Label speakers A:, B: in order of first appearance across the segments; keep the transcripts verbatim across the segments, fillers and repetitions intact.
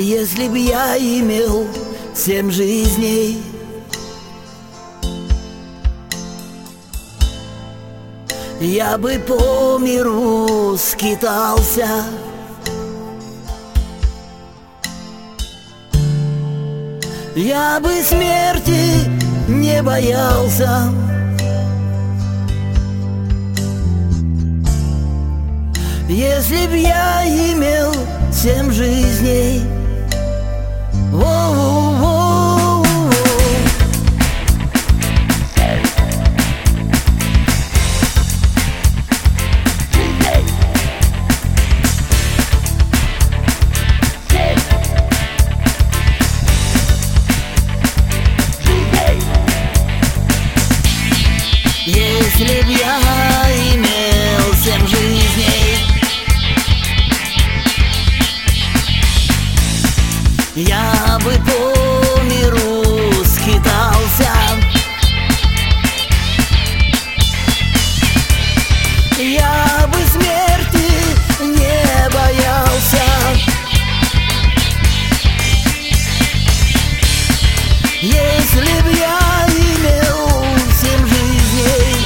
A: Если б я имел семь жизней, я бы по миру скитался, я бы смерти не боялся. Если б я имел семь жизней, воу-воу-воу. Если б я имел семь жизней, я бы по миру скитался, я бы смерти не боялся. Если б я имел семь жизней,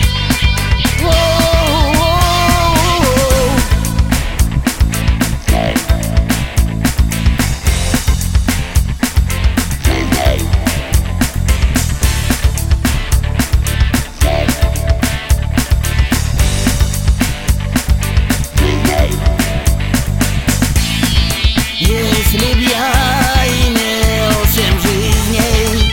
A: если б я имел семь жизней,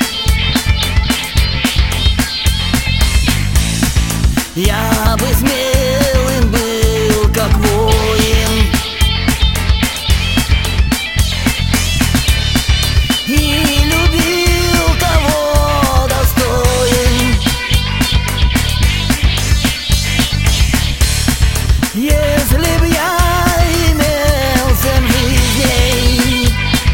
A: я бы смелым был, как воин, и любил, кого достоин. Если б я имел семь жизней,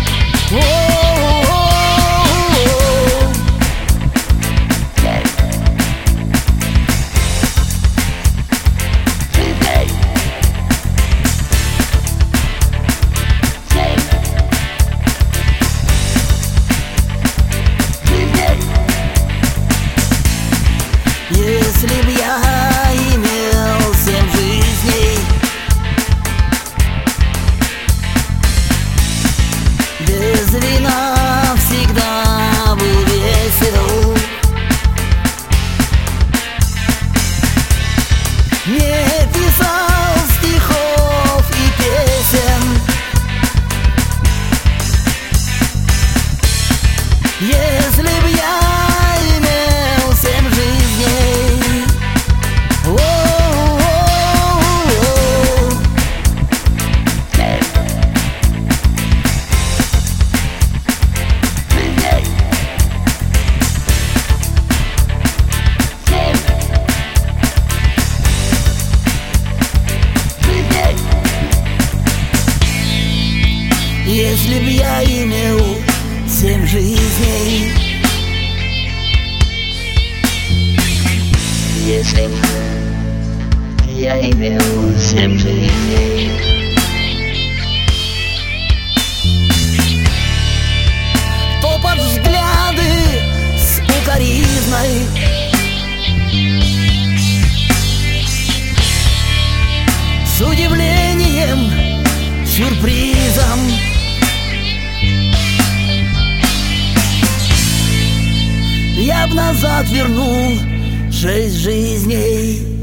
A: если б я имел семь жизней, без вина всегда был весел, не писал стихов и песен. Если б я имел семь жизней, если б я имел семь жизней,
B: если б я имел семь жизней,
A: то под взгляды с укоризной, с удивлением, сюрпризом, я б назад вернул шесть жизней.